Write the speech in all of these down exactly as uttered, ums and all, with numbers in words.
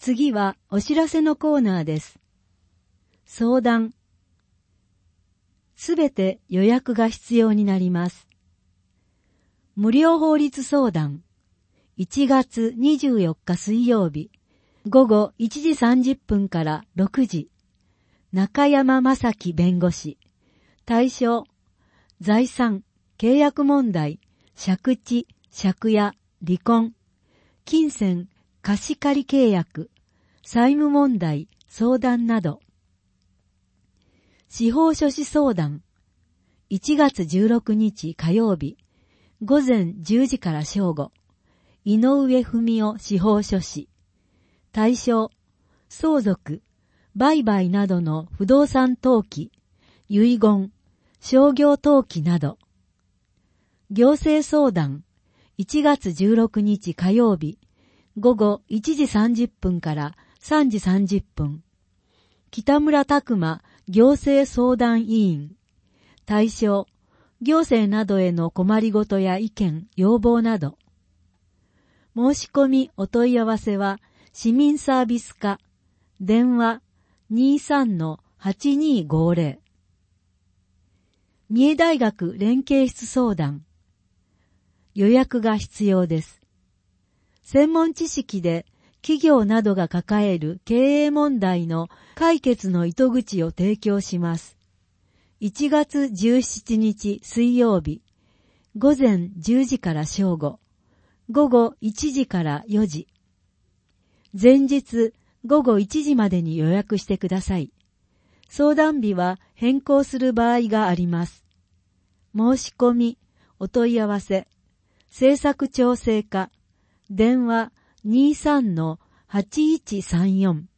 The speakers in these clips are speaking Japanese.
次はお知らせのコーナーです。相談。すべて予約が必要になります。無料法律相談。いちがつにじゅうよっか水曜日、午後いちじさんじゅっぷんからろくじ。中山正樹弁護士。対象、財産、契約問題、借地、借家、離婚、金銭、貸し借り契約、債務問題、相談など。司法書士相談。いちがつじゅうろくにち火曜日、午前じゅうじから正午。井上文夫司法書士。対象、相続、売買などの不動産登記、遺言、商業登記など。行政相談。いちがつじゅうろくにち火曜日、午後いちじさんじゅっぷんからさんじさんじゅっぷん。北村拓馬行政相談委員。対象、行政などへの困りごとや意見、要望など。申し込みお問い合わせは、市民サービス課、電話 にじゅうさんのはちにーごぜろ。三重大学連携室相談。予約が必要です。専門知識で企業などが抱える経営問題の解決の糸口を提供します。いちがつじゅうしちにち水曜日、午前じゅうじから正午、午後いちじからよじ。前日午後いちじまでに予約してください。相談日は変更する場合があります。申し込み、お問い合わせ、政策調整課、電話 にじゅうさんのはちいちさんよん。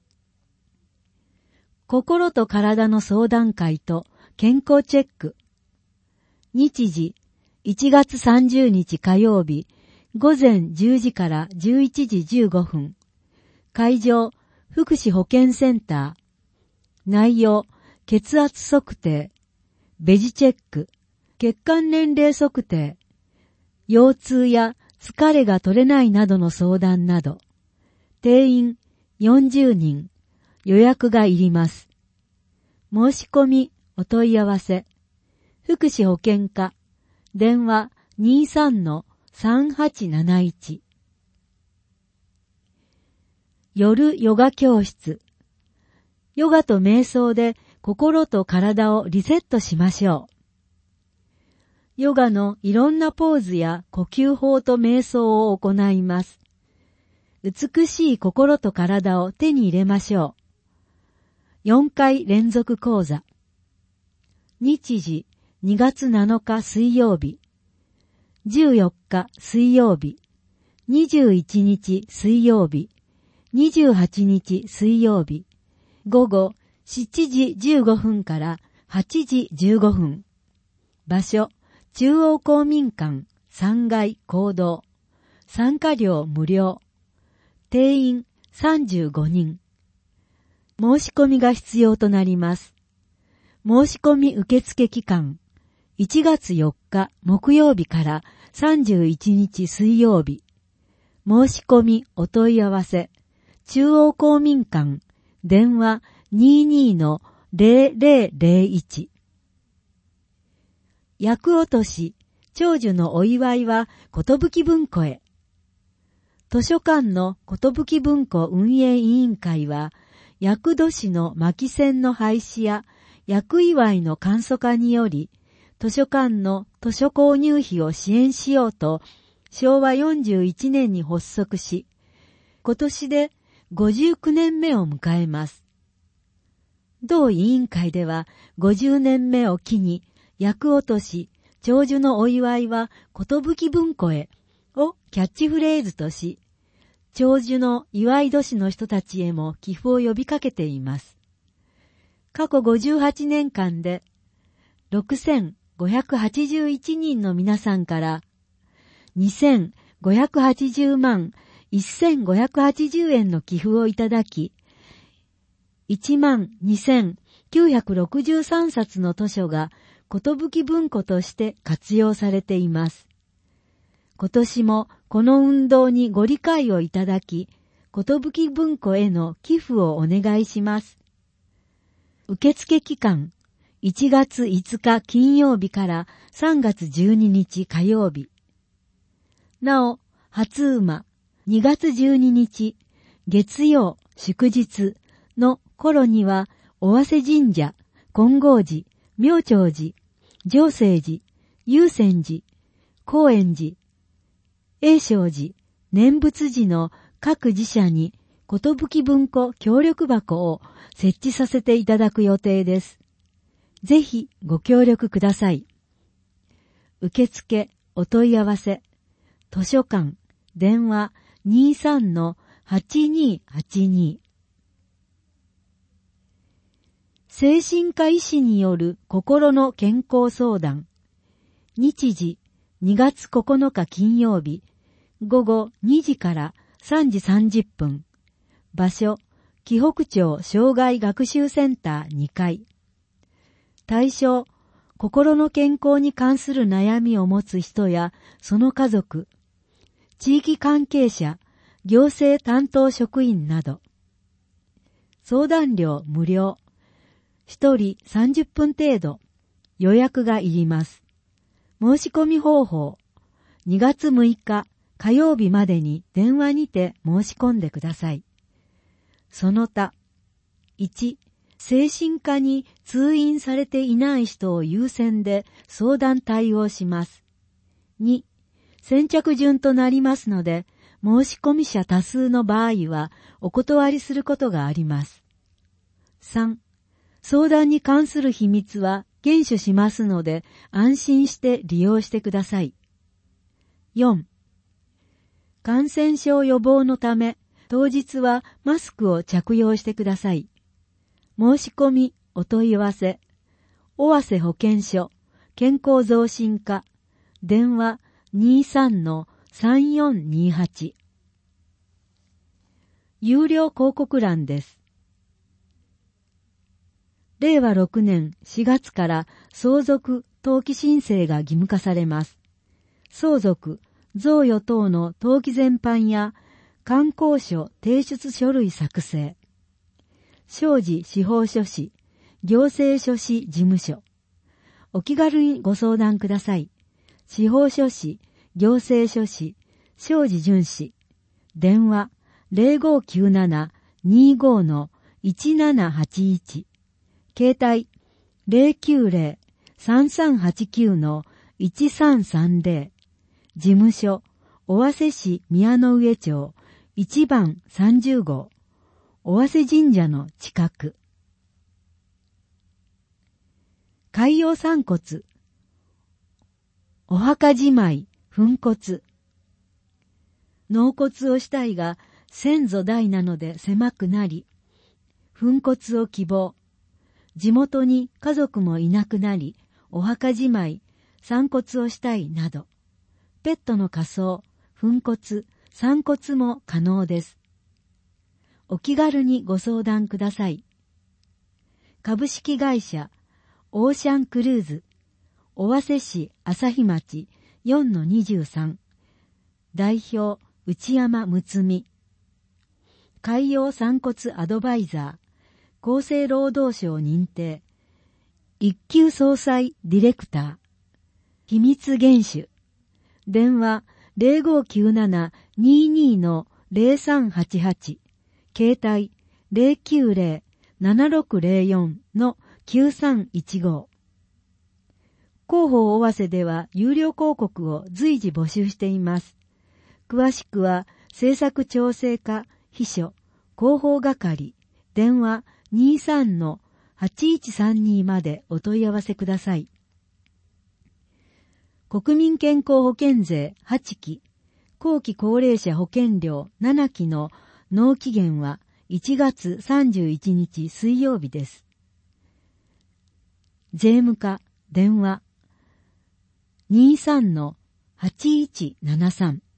心と体の相談会と健康チェック。日時、いちがつさんじゅうにち火曜日、午前じゅうじからじゅういちじじゅうごふん。会場、福祉保健センター。内容、血圧測定、ベジチェック、血管年齢測定、腰痛や疲れが取れないなどの相談など。定員よんじゅうにん。予約がいります。申し込み、お問い合わせ。福祉保健課。電話 にじゅうさんのさんはちなないち。夜ヨガ教室。ヨガと瞑想で心と体をリセットしましょう。ヨガのいろんなポーズや呼吸法と瞑想を行います。美しい心と体を手に入れましょう。よんかい連続講座。日時にがつなのか水曜日、じゅうよっか水曜日、にじゅういちにち水曜日、にじゅうはちにち水曜日、午後しちじじゅうごふんからはちじじゅうごふん。場所、中央公民館さんがい講堂。参加料無料。定員さんじゅうごにん。申し込みが必要となります。申し込み受付期間、いちがつよっか木曜日からさんじゅういちにち水曜日。申し込みお問い合わせ、中央公民館、電話 にじゅうにのぜろぜろぜろいち。厄落とし、長寿のお祝いは寿文庫へ。図書館の寿文庫運営委員会は、厄年の巻線の廃止や厄祝いの簡素化により、図書館の図書購入費を支援しようと、しょうわよんじゅういちねんに発足し、今年でごじゅうきゅうねんめを迎えます。同委員会ではごじゅうねんめを機に、厄落とし、長寿のお祝いは寿文庫へをキャッチフレーズとし、長寿の祝い年の人たちへも寄付を呼びかけています。過去ごじゅうはちねんかんでろくせんごひゃくはちじゅういちにんの皆さんからにせんごひゃくはちじゅうまんせんごひゃくはちじゅうえんの寄付をいただき、いちまんにせんきゅうひゃくろくじゅうさんさつの図書が寿文庫として活用されています。今年もこの運動にご理解をいただき、 ことぶき文庫への寄付をお願いします。受付期間、いちがついつか金曜日からさんがつじゅうににち火曜日。なお、初馬、にがつじゅうににち、月曜、祝日の頃には、尾鷲神社、金剛寺、妙長寺、常静寺、有泉寺、高円寺、永昌寺、念仏寺の各寺社に、ことぶき文庫協力箱を設置させていただく予定です。ぜひご協力ください。受付、お問い合わせ、図書館、電話 にじゅうさんのはちにーはちに。精神科医師による心の健康相談。日時にがつここのか金曜日、午後にじからさんじさんじゅっぷん。場所、紀北町障害学習センターにかい。対象、心の健康に関する悩みを持つ人やその家族、地域関係者、行政担当職員など。相談料無料。一人さんじゅっぷん程度。予約がいります。申し込み方法。にがつむいか火曜日までに電話にて申し込んでください。その他。いち、精神科に通院されていない人を優先で相談対応します。に、先着順となりますので、申し込み者多数の場合はお断りすることがあります。さん、相談に関する秘密は厳守しますので安心して利用してください。よん、感染症予防のため当日はマスクを着用してください。申し込み、お問い合わせ、尾鷲保健所、健康増進課、電話 にじゅうさんのさんよんにはち。有料広告欄です。れいわろくねんしがつから相続登記申請が義務化されます。相続、贈与等の登記全般や観光所提出書類作成、商事司法書士、行政書士事務所。お気軽にご相談ください。司法書士、行政書士、商事巡視。電話 ゼロごきゅうなな にーご のいちななはちいち。携帯 ゼロきゅうゼロ さんさんはちきゅう のいちさんさんゼロ。事務所、尾鷲市宮の上町いちばんさんじゅうごう。尾鷲神社の近く。海洋散骨。お墓じまい、粉骨。納骨をしたいが先祖代なので狭くなり、粉骨を希望。地元に家族もいなくなり、お墓じまい、散骨をしたいなど。ペットの火葬、粉骨、散骨も可能です。お気軽にご相談ください。株式会社オーシャンクルーズ、尾鷲市旭町 よんのにじゅうさん。代表内山睦美。海洋散骨アドバイザー、厚生労働省認定。一級総裁ディレクター。秘密厳守。電話 ゼロごきゅうなな にーにー のゼロさんはちはち。携帯 ゼロきゅうゼロ ななろくゼロよん のきゅうさんいちご。広報尾鷲では有料広告を随時募集しています。詳しくは制作調整課秘書広報係電話 にじゅうさんのはちいちさんに までお問い合わせください。国民健康保険税はちき、後期高齢者保険料ななきの納期限はいちがつさんじゅういちにち水曜日です。税務課電話 にじゅうさんのはちいちななさん。